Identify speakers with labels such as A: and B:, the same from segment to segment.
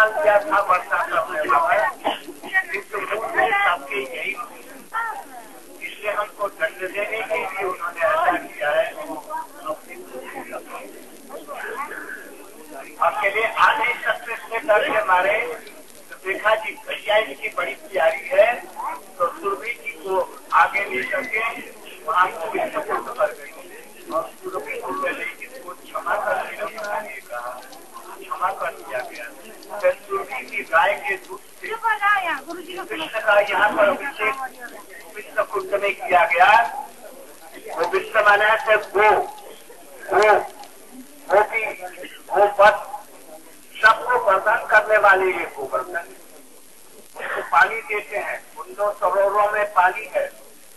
A: डाल दिया था वर्षा करने वाला, किंतु सबके यही, इसलिए हमको दंड देने के लिए उन्होंने ऐसा किया है। अकेले आ नहीं सकते इसके डर के मारे, तो देखा जी भैया इनकी बड़ी तैयारी है, तो सुरभि जी को आगे ले करके वहाँ को सपोर्ट कर गई और सुरभि को इसको क्षमा कर कहा, क्षमा कर दिया गया। फिर सुरभि की गाय के दूध से कृष्ण का यहाँ पर अभिषेक विष्णु कुंड में किया गया। वो विष्णु माना है गोपी गोपत सबको वर्धन करने वाले ये गोवर्धन, उसको पानी देते हैं। उन दो सरोवरों में पानी है,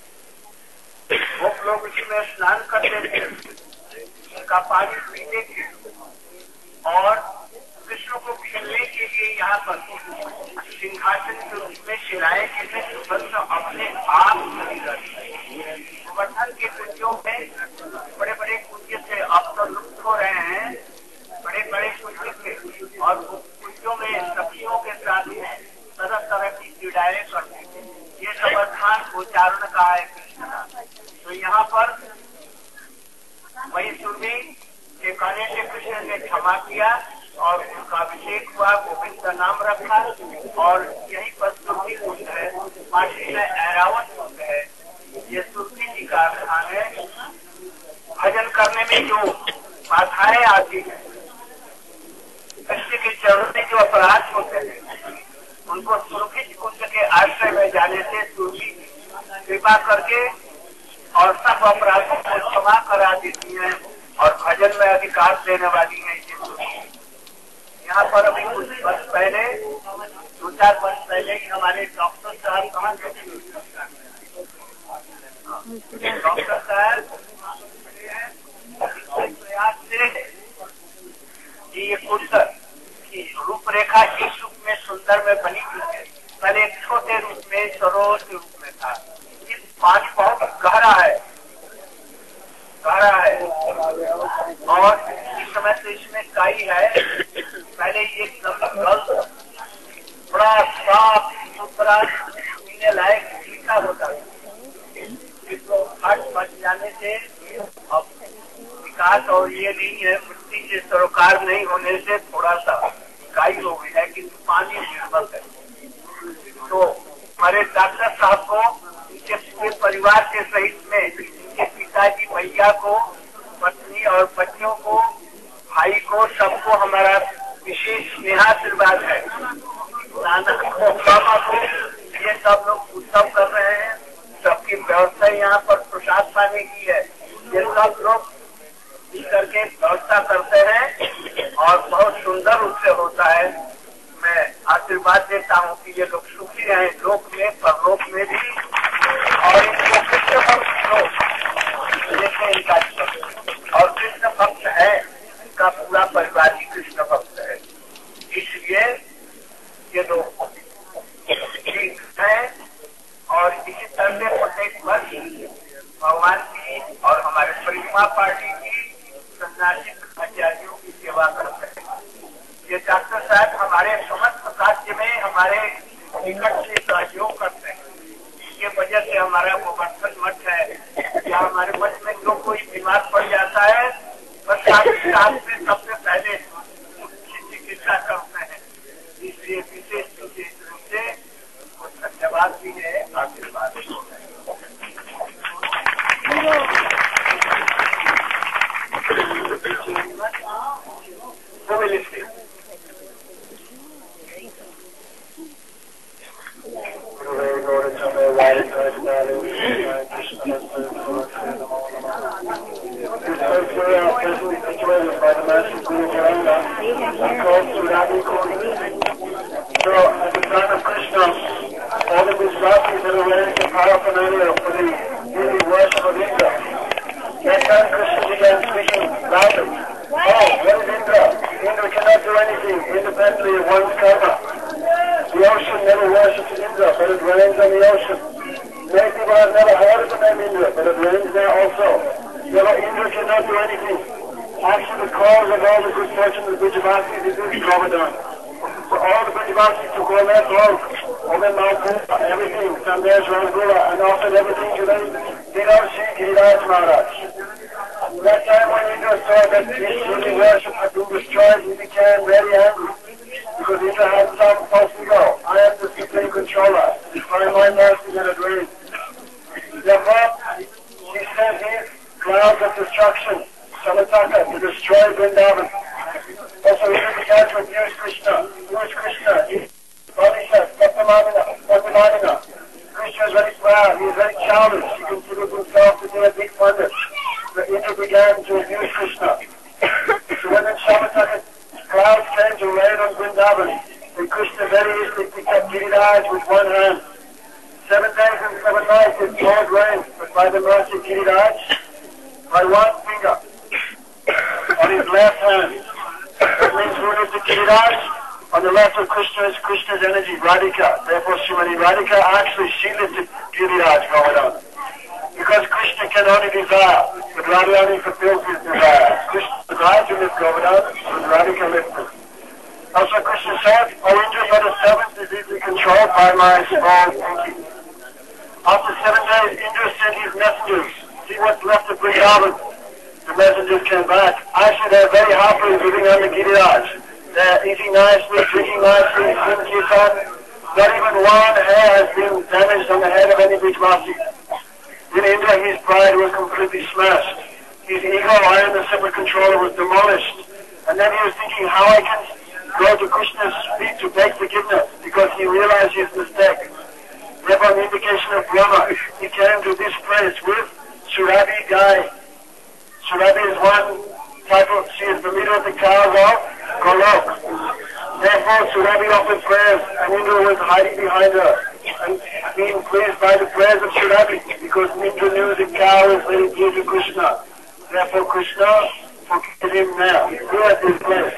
A: वो लोग इसमें स्नान करते थे, उनका पानी पीते थे और कृष्ण को खेलने के लिए यहाँ पर सिंहासन के रूप में शिलाएं के सुगंध अपने आप गोवर्धन के कुंजों में बड़े बड़े कुंज से अब तो लुप्त हो रहे हैं, बड़े बड़े कुंज थे और कुंजों में सखियों के साथ तरह तरह की क्रीड़ाएं करते थे। ये समाधान उच्चारण का है कृष्ण का। तो यहाँ पर वही सुरभि के कहने से कृष्ण ने क्षमा किया और उनका अभिषेक हुआ, गोविंद का नाम रखा और यही पर सुरभि कुंड है, पार्टी में ऐरावत कुंड है। ये सुरभि जी का स्थान है। भजन करने में जो बाधाएं आती है, कृष्ण के चरणों में जो अपराध होते हैं, उनको सुरभि कुंड के आश्रय में जाने से सुरभि कृपा करके और सब अपराधों को क्षमा करा देती है और भजन में अधिकार देने वाली है। यहाँ पर अभी कुछ वर्ष पहले, 2-4 वर्ष पहले ही हमारे डॉक्टर साहब कहाँ गए? डॉक्टर साहब प्रयास से ये कुंड की रूपरेखा इस रूप में सुंदर में बनी हुई है। पहले एक छोटे रूप में सरोवर के रूप में था। इस पानी बहुत गहरा है और इस समय तो इसमें काई है। पहले ये जल बड़ा साफ सुथरा पीने लायक मीठा होता है, इसको फट बच जाने से अब विकास और ये नहीं है, मिट्टी के सरोकार नहीं होने से थोड़ा सा काई हो गई है, किंतु पानी निर्मल है। तो हमारे डॉक्टर साहब को इनके पूरे परिवार के सहित में इनके पिताजी भैया को, पत्नी और बच्चों को, भाई को, सबको हमारा विशेष स्नेहाशीर्वाद है। नाना को, मामा को, ये सब लोग उत्सव कर रहे हैं। सबकी व्यवस्था यहाँ पर प्रसाद पाने की है। ये सब लोग करके व्यवस्था करते हैं और बहुत सुंदर रूप से होता है। मैं आशीर्वाद देता हूँ कि ये लोग सुखी रहें, लोक में, परलोक में भी, और इनको कृष्ण भक्त लोग देखें इनका और कृष्ण भक्त है, इनका पूरा परिवार ही कृष्ण भक्त है। इसलिए ये लोग ठीक है और इसी तरह से प्रत्येक वर्ष भगवान की और हमारे परिक्रमा पार्टी की सन्यासी आचार्यों की सेवा करते हैं। ये डॉक्टर साहब हमारे समस्त राज्य में हमारे निकट से सहयोग करते हैं। इसके वजह से हमारा गोवर्धन मठ है, या हमारे मठ में जो कोई बीमार पड़ जाता है, बस में सबसे पहले चिकित्सा करते हैं। इसलिए विशेष रूप से धन्यवाद भी है, आशीर्वाद भी है। So, at the time of Krishna, all of these Gopis that are wearing the paraphernalia for the daily worship of Indra. That time Krishna began speaking loudly. Oh, what is Indra? Indra cannot do anything independently of one's karma. The ocean never worships Indra, but it rains on the ocean. Many people have never heard of the name Indra, but it rains there also. Therefore, Indra cannot do anything. Actually, the cause of all the good fortune of Vijayavasi is this Govardhan. For all
B: Bhakti took all their clothes, all their Malpur, everything, Sandesh, Rangula, and offered everything to them. Shri Giriraj Maharaj. That time when Indra saw that this really worship had been destroyed, he became very angry. Because Indra had some false ego. I am the supreme controller. By my mercy and grace. Therefore, he sent his clouds of destruction, Samataka, to destroy Vrindavan. Also, he began to abuse Krishna. Who is Krishna? Bodhisha, Satyamadina. Krishna is very proud. He is very childish. He considers himself to be a big wonder. So Indra began to abuse Krishna. So when the Samataka clouds came to rain on Vrindavan, and Krishna very easily picked up Giriraj with one hand. 7 days and 7 nights it poured rain, but by the mercy of Giriraj, by one finger on his left hand. That means who is the Giriraj? On the left of Krishna is Krishna's energy, Radhika. Therefore, Srimati Radhika actually she lifted Giriraj Govardhan. Because Krishna can only desire, but Radharani fulfills his desire. Krishna desires to lift Govardhan, but Radhika lifts him. Also, Krishna said, O Indra, your servant is easily controlled by my small thinking. After 7 days, Indra sent his messengers. See what's left of Vrindavan. The messengers came back. Actually, they're very happily living under Giriraj. They're eating nicely, drinking nicely, singing kirtan. Not even one hair has been damaged on the head of any Vijvasi. In Indra, his pride was completely smashed. His ego, I am the separate controller, was demolished. And then he was thinking how I can go to Krishna's feet to beg forgiveness, because he realized his mistake. Therefore, an indication of Brahma, he came to this place with Surabhi Gai. Surabhi is one type of, she is the leader of the cows of Golok. Therefore, Surabhi offered prayers, and Indra was hiding behind her, and being pleased by the prayers of Surabhi, because Indra knew the cow is very dear to Krishna. Therefore, Krishna forgave him now, here at this place.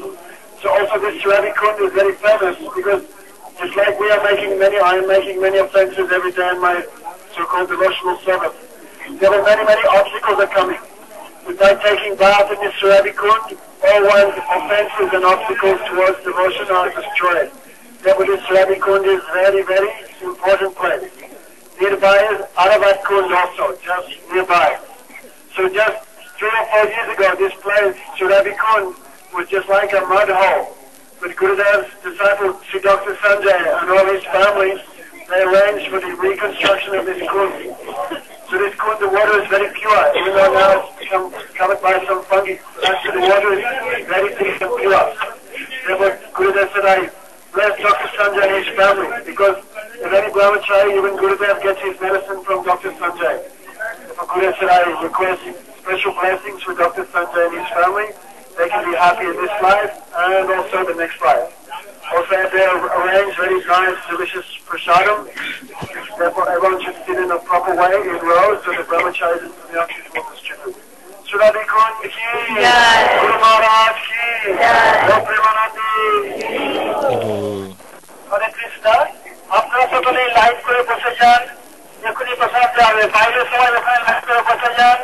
B: So also this Surabhi Kund is very famous, because just like we are making many, I am making many offenses every day in my so-called devotional service. There are many, many obstacles are coming. But by taking bath in this Surabhi Kund, all one's offenses and obstacles towards devotion are destroyed. Therefore this Surabhi Kund is very, very important place. Nearby is Aravat Kund also, just nearby. So just 3 or 4 years ago, this place, Surabhi Kund, was just like a mud hole. But Gurudev's disciple, Sri Dr. Sanjay, and all his families, they arranged for the reconstruction of this kund. So this kund, the water is very pure, even though now it's become covered by some fungi. Actually, the water is very deep and pure. Therefore, Gurudev said, I bless Dr. Sanjay and his family, because if any brahmachari, even Gurudev gets his medicine from Dr. Sanjay. Therefore, Gurudev said, I request special blessings for Dr. Sanjay and his family. They can be happy in this life and also the next life. Also, they arrange very nice, delicious prasadam. Therefore, everyone should sit in a proper way in rows so the brahmacharis and sannyasis will distribute. Surabhi Kund ki, Guru Maharaj ki, Guru Premanandi. Hare Krishna, আপনারা সকলে live করে বসে যান, এখনই প্রসাদ যাবে, বাইরের সবাই ওখানে লাইভ করে বসে যান।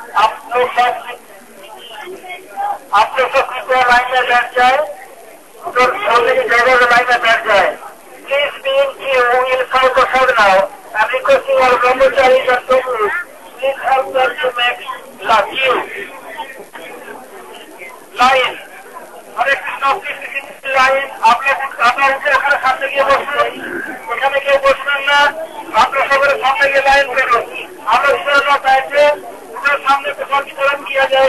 B: आप लोग सब कृपया लाइन में बैठ जाए, तो सोने की जगह में लाइन में बैठ जाए। Please be in queue in front of us now. I'm requesting our brahmacharis and gurus, please help us to make the queue. Line. Hare Krishna, please begin the line. आप लोग ऊपर सामने के बस